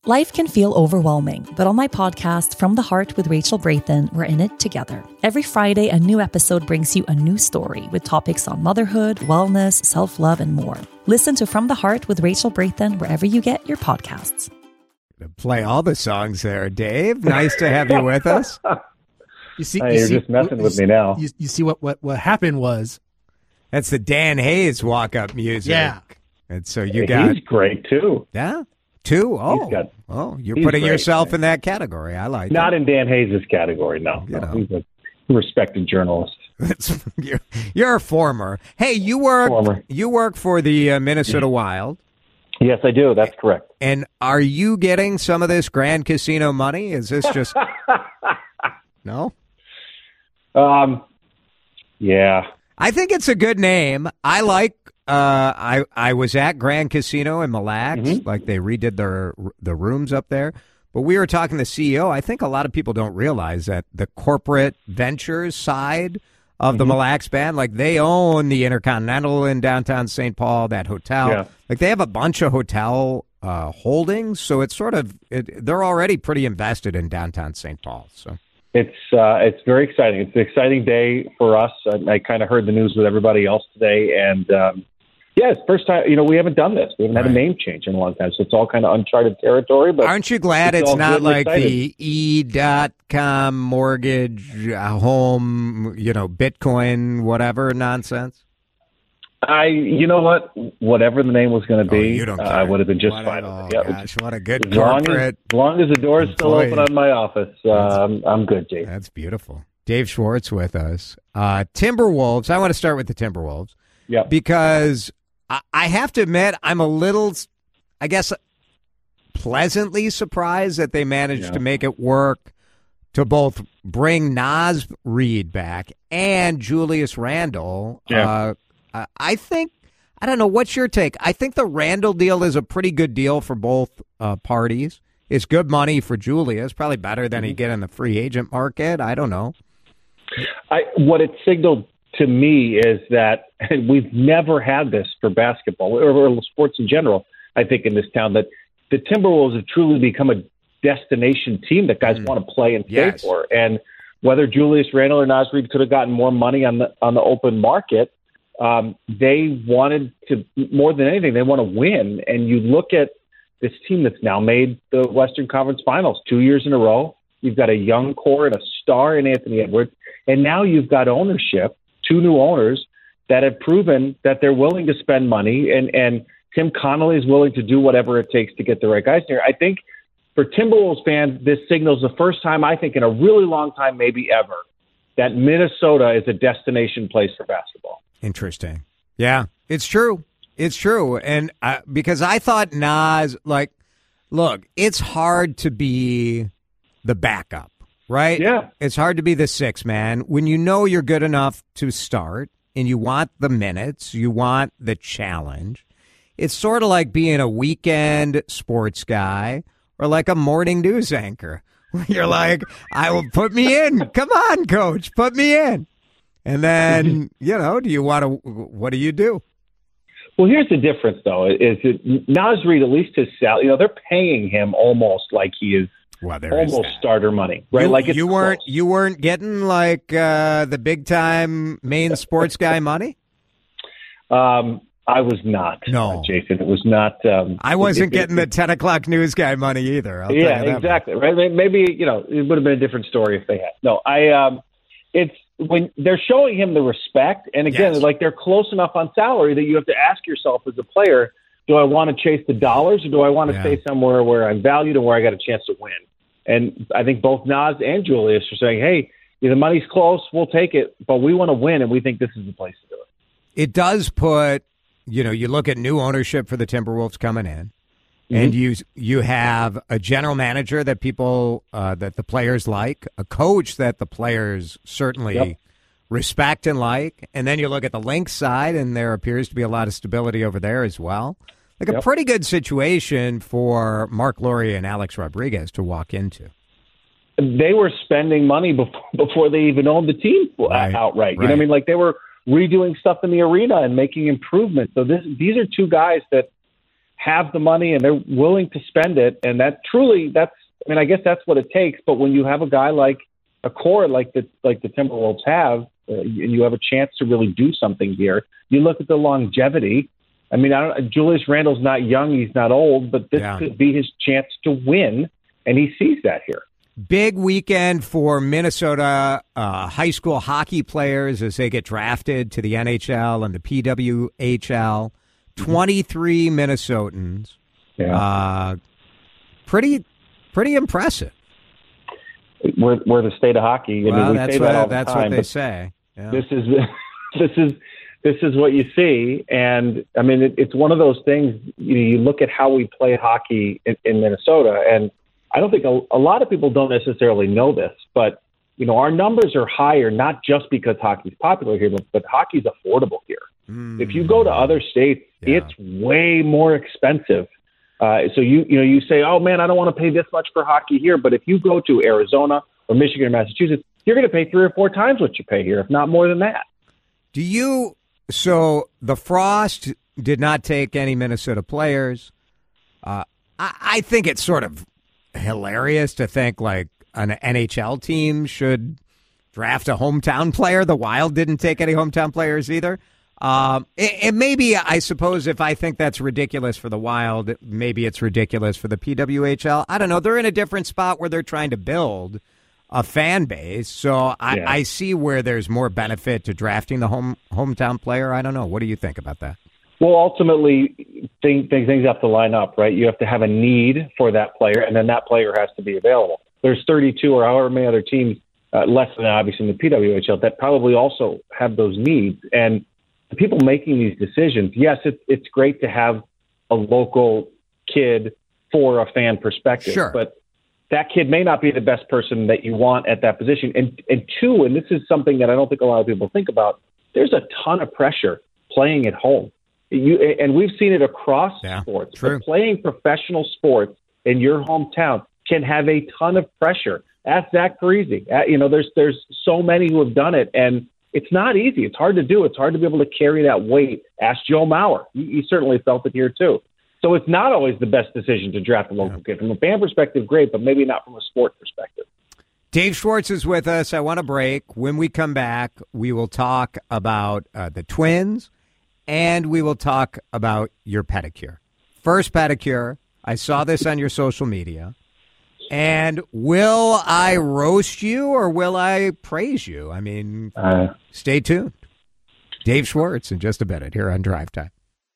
Life can feel overwhelming, but on my podcast, From the Heart with Rachel Brathen, we're in it together. Every Friday, a new episode brings you a new story with topics on motherhood, wellness, self-love, and more. Listen to From the Heart with Rachel Brathen wherever you get your podcasts. Play all the songs there, Dave. Nice to have you with us. You're just messing with me now. You see what happened was... That's the Dan Hayes walk-up music. Yeah. And so he's great, too. Yeah? Two? Oh, you're putting yourself in that category. I like Not in Dan Hayes' category, no. He's a respected journalist. You're a former. Hey, you work for the Minnesota Wild. Yes, I do. That's correct. And are you getting some of this Grand Casino money? Is this just... No? Yeah. I think it's a good name. I like... I was at Grand Casino in Mille Lacs, like they redid the rooms up there. But we were talking to the CEO. I think a lot of people don't realize that the corporate ventures side of the Mille Lacs band, like they own the Intercontinental in downtown St. Paul, that hotel. Yeah. Like they have a bunch of hotel holdings, so it's they're already pretty invested in downtown St. Paul. So it's very exciting. It's an exciting day for us. I kind of heard the news with everybody else today, and yeah, it's the first time, we haven't done this. We haven't had a name change in a long time, so it's all kind of uncharted territory. But aren't you glad it's not like the E.com mortgage, home, Bitcoin, whatever nonsense? You know what? Whatever the name was going to be, I would have been just fine. Oh, gosh, what a good corporate. As long as the door is still open on my office, I'm good, Dave. That's beautiful. Dave Schwartz with us. Timberwolves. I want to start with the Timberwolves. Yeah. Because I have to admit, I'm a little, I guess, pleasantly surprised that they managed to make it work to both bring Naz Reid back and Julius Randle. Yeah. I think, I don't know, what's your take? I think the Randle deal is a pretty good deal for both parties. It's good money for Julius, probably better than he'd get in the free agent market. I don't know. What it signaled to me is that we've never had this for basketball or sports in general, I think, in this town, that the Timberwolves have truly become a destination team that guys want to play and stay for. And whether Julius Randle or Naz Reid could have gotten more money on the open market, they wanted to, more than anything, they want to win. And you look at this team that's now made the Western Conference Finals 2 years in a row. You've got a young core and a star in Anthony Edwards. And now you've got ownership, two new owners that have proven that they're willing to spend money, and Tim Connolly is willing to do whatever it takes to get the right guys here. I think for Timberwolves fans, this signals the first time, I think, in a really long time, maybe ever, that Minnesota is a destination place for basketball. Interesting. Yeah, it's true. It's true. And because I thought Naz, look, it's hard to be the backup. Right? Yeah. It's hard to be the sixth man when you know you're good enough to start and you want the minutes, you want the challenge. It's sort of like being a weekend sports guy or like a morning news anchor. You're like, I will put me in. Come on, coach, put me in. And then, do you want to, what do you do? Well, here's the difference, though, is that Naz Reid, at least his salary, they're paying him almost like he is almost starter money, right? You weren't getting like the big time main sports guy money. I was not. No, Jason, it was not. I wasn't getting the 10 o'clock news guy money either. Yeah, exactly. Right? Maybe it would have been a different story if they had. No, it's when they're showing him the respect, and again, like they're close enough on salary that you have to ask yourself as a player, do I want to chase the dollars or do I want to stay somewhere where I'm valued and where I got a chance to win? And I think both Naz and Julius are saying, hey, the money's close, we'll take it, but we want to win, and we think this is the place to do it. It does put, you look at new ownership for the Timberwolves coming in, and you have a general manager that people, that the players like, a coach that the players certainly respect and like, and then you look at the Lynx side, and there appears to be a lot of stability over there as well. Like a pretty good situation for Mark Lowry and Alex Rodriguez to walk into. They were spending money before they even owned the team outright. You know what I mean? Like they were redoing stuff in the arena and making improvements. So these are two guys that have the money and they're willing to spend it. And I guess that's what it takes. But when you have a guy like a core like the Timberwolves have, and you have a chance to really do something here, you look at the longevity. I mean, Julius Randle's not young, he's not old, but this could be his chance to win, and he sees that here. Big weekend for Minnesota high school hockey players as they get drafted to the NHL and the PWHL. 23 Minnesotans. Yeah. Pretty impressive. We're the state of hockey. Well, that's what they say. Yeah. This is what you see, and I mean it's one of those things. You look at how we play hockey in Minnesota, and I don't think a lot of people don't necessarily know this, but our numbers are higher not just because hockey's popular here, but hockey's affordable here. If you go to other states, it's way more expensive. So you say, oh man, I don't want to pay this much for hockey here. But if you go to Arizona or Michigan or Massachusetts, you're going to pay 3 or 4 times what you pay here, if not more than that. So the Frost did not take any Minnesota players. I think it's sort of hilarious to think like an NHL team should draft a hometown player. The Wild didn't take any hometown players either. And maybe, I suppose, if I think that's ridiculous for the Wild, maybe it's ridiculous for the PWHL. I don't know. They're in a different spot where they're trying to build a fan base. So I see where there's more benefit to drafting the hometown player. I don't know. What do you think about that? Well, ultimately, things have to line up, right? You have to have a need for that player, and then that player has to be available. There's 32 or however many other teams, less than obviously in the PWHL, that probably also have those needs. And the people making these decisions, yes, it's great to have a local kid for a fan perspective, sure, but that kid may not be the best person that you want at that position. And two, and this is something that I don't think a lot of people think about, there's a ton of pressure playing at home. And we've seen it across sports. True. But playing professional sports in your hometown can have a ton of pressure. Ask Zach Parise. There's so many who have done it, and it's not easy. It's hard to do. It's hard to be able to carry that weight. Ask Joe Mauer. He certainly felt it here too. So it's not always the best decision to draft a local kid. From a fan perspective, great, but maybe not from a sport perspective. Dave Schwartz is with us. I want to break. When we come back, we will talk about the Twins, and we will talk about your pedicure. First pedicure. I saw this on your social media. And will I roast you or will I praise you? I mean, stay tuned. Dave Schwartz in just a minute here on Drive Time.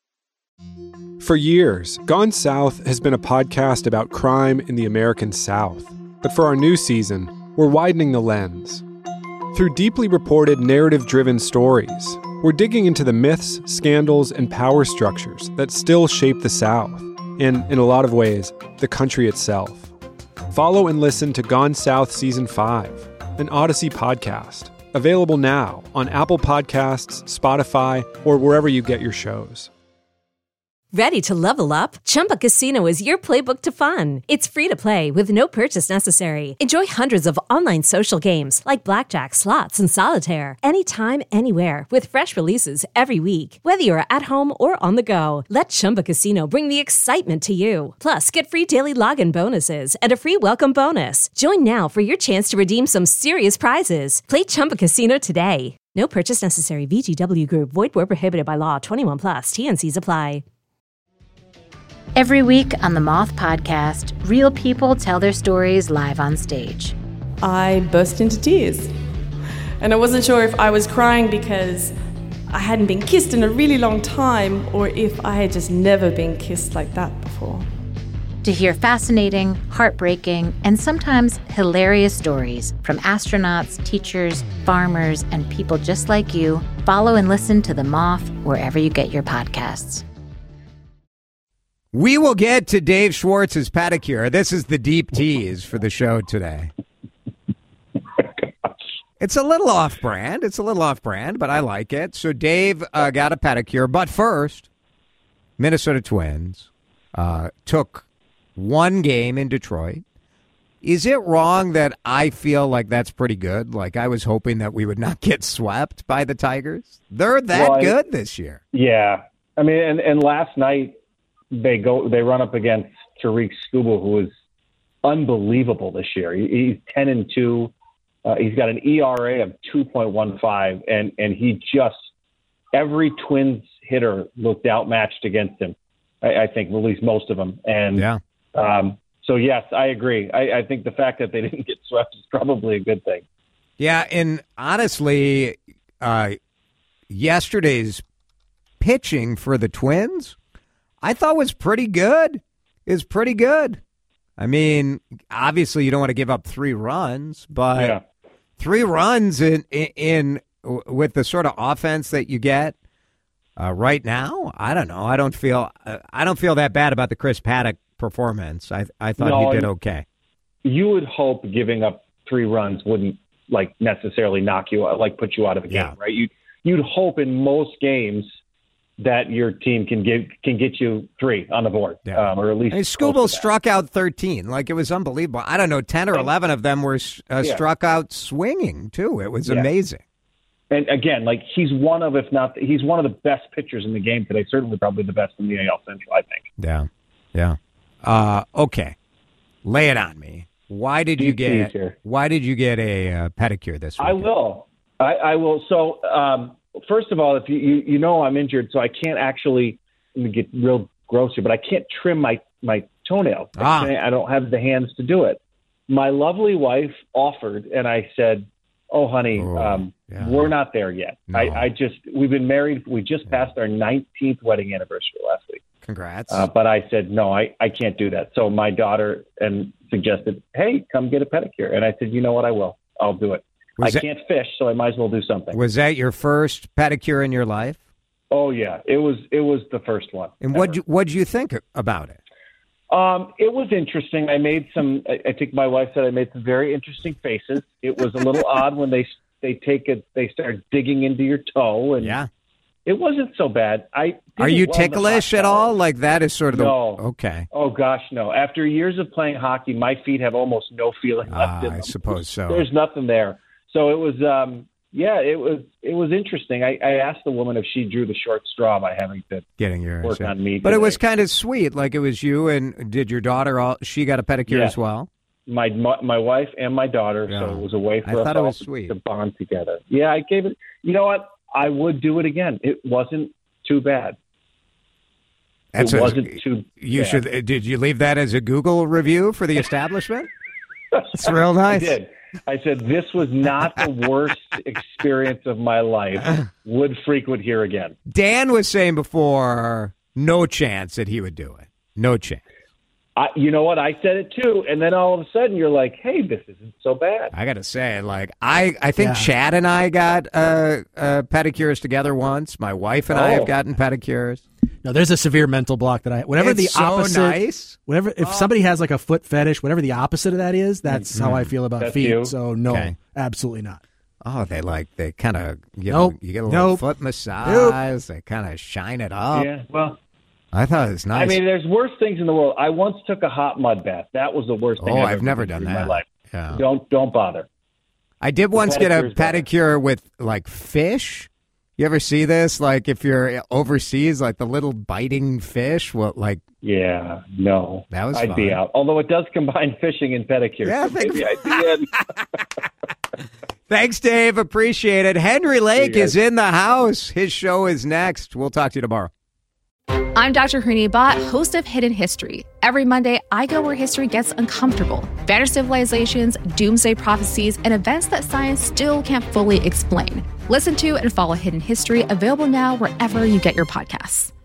For years, Gone South has been a podcast about crime in the American South. But for our new season, we're widening the lens. Through deeply reported, narrative-driven stories, we're digging into the myths, scandals, and power structures that still shape the South, and, in a lot of ways, the country itself. Follow and listen to Gone South Season 5, an Odyssey podcast, available now on Apple Podcasts, Spotify, or wherever you get your shows. Ready to level up? Chumba Casino is your playbook to fun. It's free to play with no purchase necessary. Enjoy hundreds of online social games like blackjack, slots, and solitaire anytime, anywhere with fresh releases every week. Whether you're at home or on the go, let Chumba Casino bring the excitement to you. Plus, get free daily login bonuses and a free welcome bonus. Join now for your chance to redeem some serious prizes. Play Chumba Casino today. No purchase necessary. VGW Group. Void where prohibited by law. 21 plus. T&Cs apply. Every week on the Moth Podcast, real people tell their stories live on stage. I burst into tears. And I wasn't sure if I was crying because I hadn't been kissed in a really long time or if I had just never been kissed like that before. To hear fascinating, heartbreaking, and sometimes hilarious stories from astronauts, teachers, farmers, and people just like you, follow and listen to The Moth wherever you get your podcasts. We will get to Dave Schwartz's pedicure. This is the deep tease for the show today. It's a little off-brand. But I like it. So Dave got a pedicure. But first, Minnesota Twins took one game in Detroit. Is it wrong that I feel like that's pretty good? Like I was hoping that we would not get swept by the Tigers. They're that good this year. Yeah. I mean, and last night, they run up against Tariq Skubal, who is unbelievable this year. He's 10-2. He's got an ERA of 2.15, and he just every Twins hitter looked outmatched against him. I think at least most of them. And so yes, I agree. I think the fact that they didn't get swept is probably a good thing. Yeah, and honestly, yesterday's pitching for the Twins, I thought was pretty good. Is pretty good. I mean, obviously you don't want to give up 3 runs, but 3 runs in with the sort of offense that you get right now, I don't know. I don't feel that bad about the Chris Paddack performance. I thought he did okay. You would hope giving up 3 runs wouldn't necessarily knock you out, put you out of a game, right? You'd hope in most games that your team can get you 3 on the board, or at least. Skubal struck out 13, it was unbelievable. I don't know, 10 or 11 of them were struck out swinging too. It was amazing. And again, he's one of the best pitchers in the game today. Certainly, probably the best in the AL Central, I think. Yeah. Okay, lay it on me. Why did you get a pedicure this week? I will. So, first of all, if you know I'm injured, so I can't actually get real gross here, but I can't trim my toenail. I don't have the hands to do it. My lovely wife offered, and I said, "Oh, honey, we're not there yet. No. We've been married. We just passed our 19th wedding anniversary last week. Congrats. But I said, no, I can't do that. So my daughter suggested, hey, come get a pedicure. And I said, you know what? I will. I'll do it. I can't fish, so I might as well do something. Was that your first pedicure in your life? Oh, yeah. It was the first one. And what'd you think about it? It was interesting. I think my wife said I made some very interesting faces. It was a little odd when they start digging into your toe, and it wasn't so bad. Are you ticklish at all? That is sort of okay. Oh gosh, no. After years of playing hockey, my feet have almost no feeling left in them. I suppose so. There's nothing there. So it was, it was interesting. I asked the woman if she drew the short straw by having to work on me. But it was kind of sweet. It was you, and did your daughter? She got a pedicure as well. My wife and my daughter. So it was a way for us all to bond together. Yeah, I gave it. You know what? I would do it again. It wasn't too bad. Did you leave that as a Google review for the establishment? It's real nice. I did. I said, this was not the worst experience of my life. Would frequent here again. Dan was saying before, no chance that he would do it. No chance. You know what? I said it too. And then all of a sudden you're like, hey, this isn't so bad. I got to say, I think Chad and I got pedicures together once. My wife and I have gotten pedicures. No, there's a severe mental block that if somebody has a foot fetish, whatever the opposite of that is, that's how I feel about feet. You? So no, absolutely not. Oh, they kind of you get a little foot massage. They kind of shine it up. Yeah, well, I thought it was nice. I mean, there's worse things in the world. I once took a hot mud bath. That was the worst thing I've never done in my life. Yeah. Don't bother. I did once get a pedicure with fish. You ever see this? If you're overseas, the little biting fish. Yeah, no. That was I'd fun. be out. Although it does combine fishing and pedicure. Yeah, so maybe I'd be in. Thanks, Dave. Appreciate it. Henry Lake is in the house. His show is next. We'll talk to you tomorrow. I'm Dr. Hooni Bhatt, host of Hidden History. Every Monday, I go where history gets uncomfortable. Vanished civilizations, doomsday prophecies, and events that science still can't fully explain. Listen to and follow Hidden History, available now wherever you get your podcasts.